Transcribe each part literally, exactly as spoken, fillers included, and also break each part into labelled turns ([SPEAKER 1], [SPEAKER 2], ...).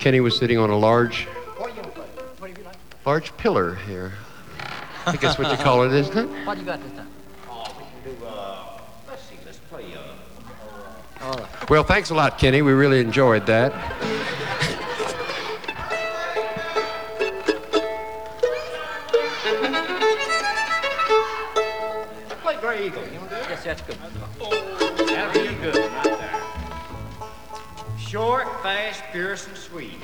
[SPEAKER 1] Kenny was sitting on a large, large pillar here. I think that's what you call it, isn't it?
[SPEAKER 2] What do you got this time?
[SPEAKER 3] Oh, we can do, uh, let's see, let's play, uh...
[SPEAKER 2] All right.
[SPEAKER 1] Well, thanks a lot, Kenny. We really enjoyed that.
[SPEAKER 3] Play Gray Eagle. You want to do it?
[SPEAKER 2] Yes, that's good.
[SPEAKER 3] That'll be good right there. Short, fast, fierce, and sweet.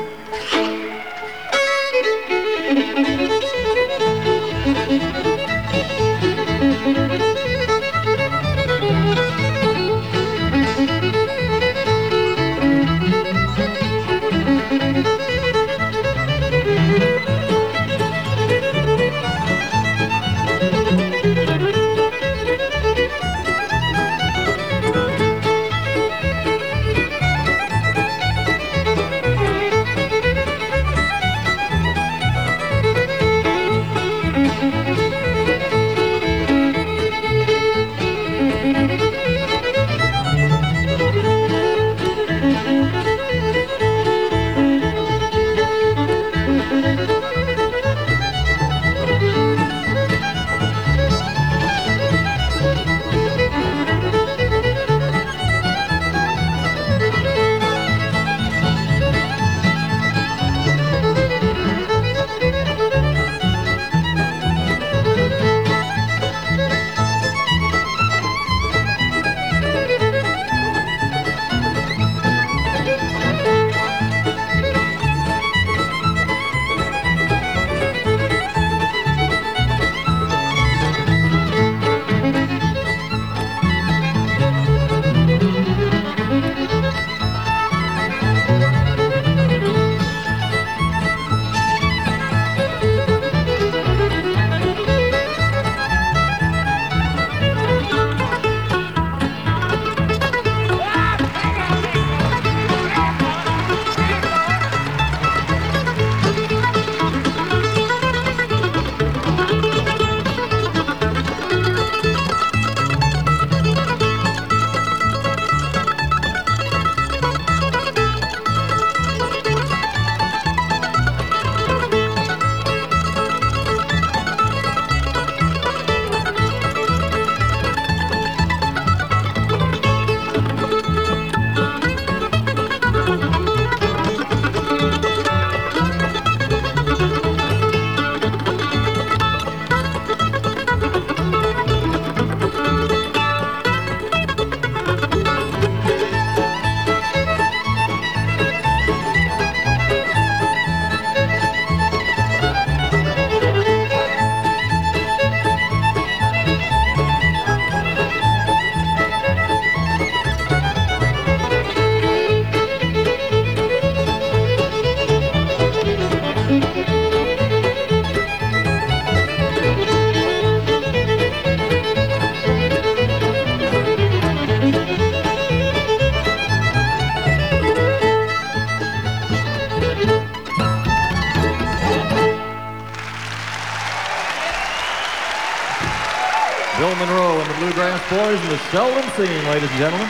[SPEAKER 4] Bill Monroe and the Bluegrass Boys, and the seldom seen, ladies and gentlemen.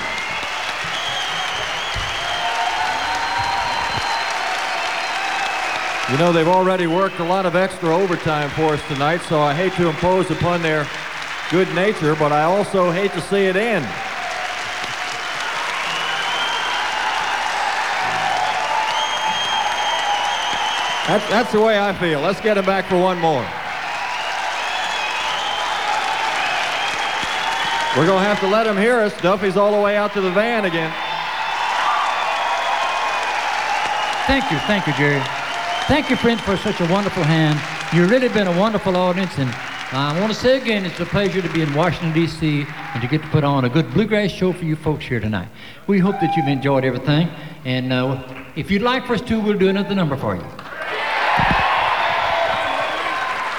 [SPEAKER 4] You know, they've already worked a lot of extra overtime for us tonight, so I hate to impose upon their good nature, but I also hate to see it end. That's, that's the way I feel. Let's get them back for one more. We're going to have to let him hear us. Duffy's all the way out to the van again.
[SPEAKER 2] Thank you, thank you, Jerry. Thank you, friends, for such a wonderful hand. You've really been a wonderful audience, and I want to say again, it's a pleasure to be in Washington, D C, and to get to put on a good bluegrass show for you folks here tonight. We hope that you've enjoyed everything, and uh, if you'd like for us to, we'll do another number for you.